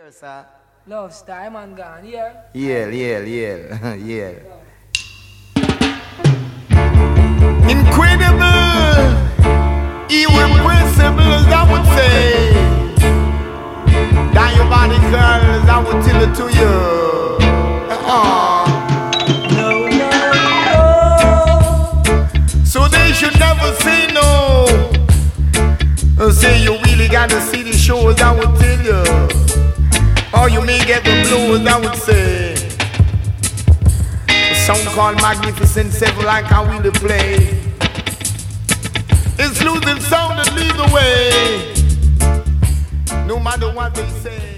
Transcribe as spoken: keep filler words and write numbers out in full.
Yes, sir. Love Star, man, gone here. Yeah, yeah, yeah, yeah. Incredible, irrepressible, as I would say. Diabolical, as I would tell it to you. Uh-uh. No, no, no. So they should never say no. Uh, say you really gotta see the shows, I would tell you. Or you may get the blues, I would say. A song called Magnificent Seven, like how we play. It's losing sound and lead the way. No matter what they say.